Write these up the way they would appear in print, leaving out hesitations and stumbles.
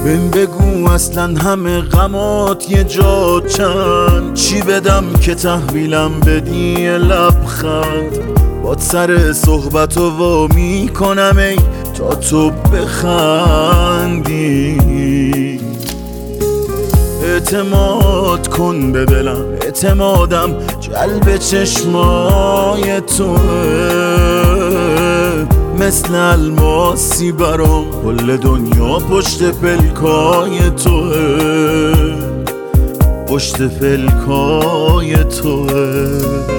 بهم بگو اصلا همه غمات یه جا چند، چی بدم که تحویلم بدی یه لبخند. باد سر صحبتو وا میکنم ای تا تو بخندی. اعتماد کن به دلم، اعتمادم جلب چشمای توه. مثل الماسی برام کل دنیا پشت پلکای توه، پشت پلکای توه.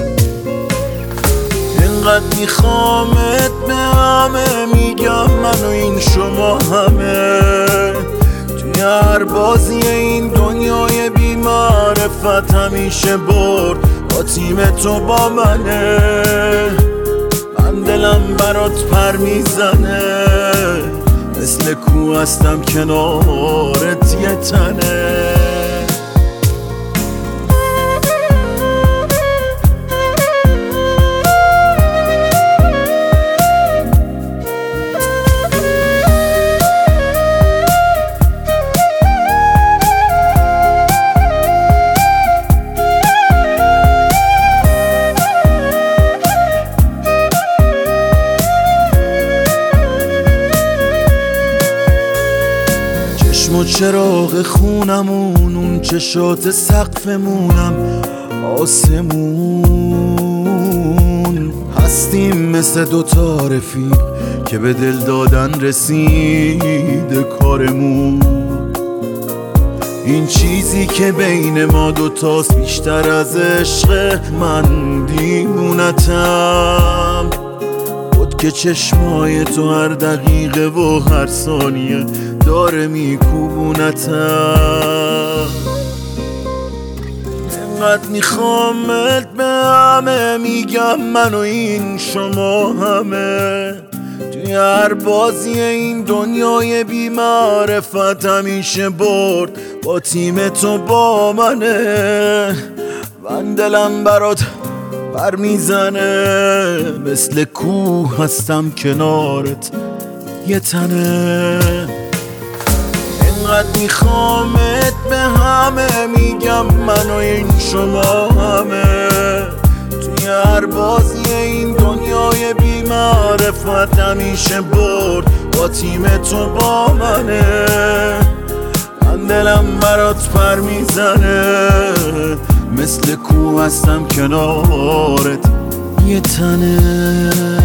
اینقدر میخوامت به همه میگم من و این شما همه. توی هر بازی این دنیای بی معرفت همیشه برد با تیم تو با منه. من دلم برات پر میزنه، مثل کوه هستم کنارت یه تنه. چشم و چراغ خونمون، اون چشات سقفمونم آسمون. هستیم مثل دوتا رفیق که به دل دادن رسیده کارمون. این چیزی که بین ما دوتاست بیشتر از عشق، من دیوونتم. که چشمای تو هر دقیقه و هر ثانیه داره میکوبونتم. اینقدر میخوامت به همه میگم من و این شما همه. توی هر بازی این دنیای بی معرفت همیشه برد با تیم تو با منه. من دلم برات پر میزنه، مثل کوه هستم کنارت یه تنه. اینقدر میخوامت به همه میگم من و این شما همه. توی هر بازی این دنیای بی معرفت همیشه برد با تیم تو با منه. من دلم برات پر میزنه، مثل کوه هستم کنارت یه تنه.